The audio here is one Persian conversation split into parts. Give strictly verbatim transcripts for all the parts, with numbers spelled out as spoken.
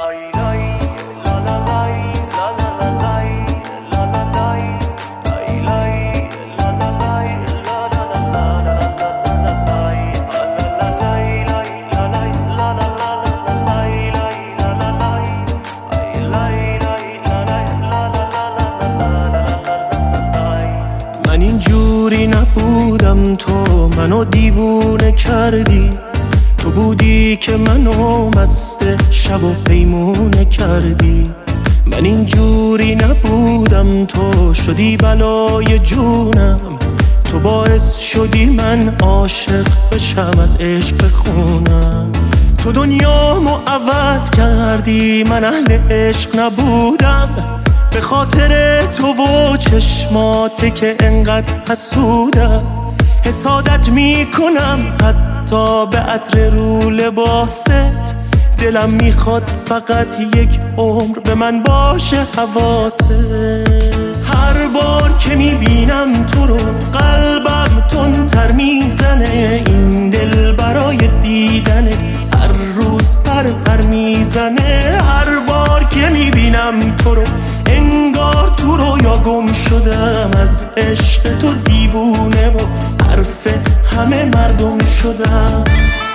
من اینجوری نبودم، تو منو دیوونه کردی. تو بودی که منو مست شب و پیمونه کردی. من اینجوری نبودم، تو شدی بلای جونم. تو باعث شدی من عاشق بشم، از عشق بخونم. تو دنیامو عوض کردی، من اهل عشق نبودم. به خاطر تو و چشماته که انقدر حسودم. حسادت میکنم حتی به عطر رو لباست. دلم میخواد فقط یک عمر به من باشه حواست. هر بار که میبینم تو رو قلبم تندتر میزنه. این دل برای دیدنت هر روز پر پر میزنه. هر بار که میبینم تو رو انگار تو رو یا گم شدم. از عشق تو دیوونه و حرف همه مردم شدم.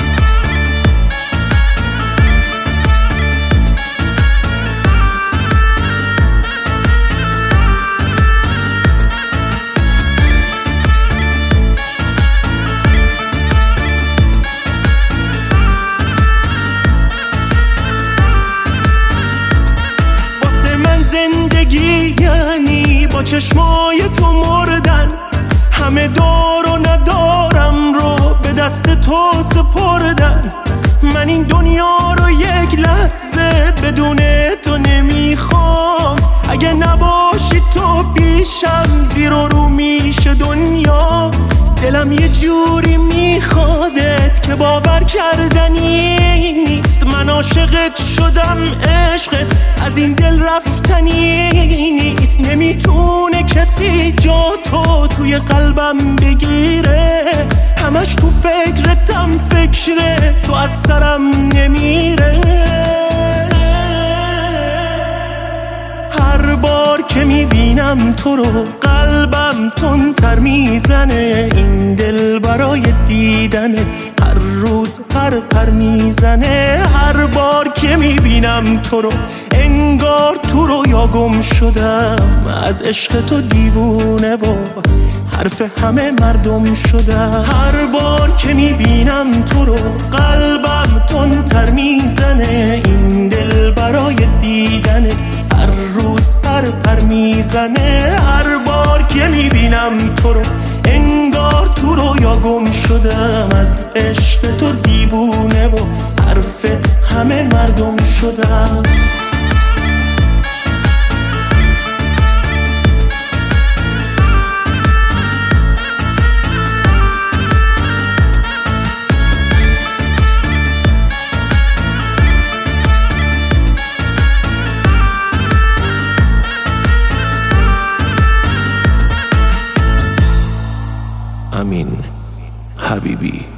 زندگی یعنی با چشمای تو مردن. همه دار و ندارم رو به دست تو سپردن. من این دنیا رو یک لحظه بدون تو نمیخوام. اگه نباشی تو پیشم زیر و رو میشه دنیا. دلم یه جوری میخوادت که باور کردنی نیست. من عاشقت شدم، عشقت از این دل رفتنی نیست. نمیتونه کسی جا تو توی قلبم بگیره. همش تو فکرتم فکره، تو از سرم نمیره. هر بار که میبینم تو رو قلبم تندتر میزنه. این دل برای دیدنه هر روز پر پر میزنه. هر بار که میبینم تو رو انگار تو رو یا گم شدم. از عشق تو دیوونه و حرف همه مردم شدم. هر بار که میبینم تو رو قلبم تندتر میزنه. این دل برای دیدنه هر روز پر پر میزنه. هر بار که میبینم تو رو انگار تو رو یا گم شدم. از عشق تو دیوونه و حرف همه مردم شدم. امین حبیبی.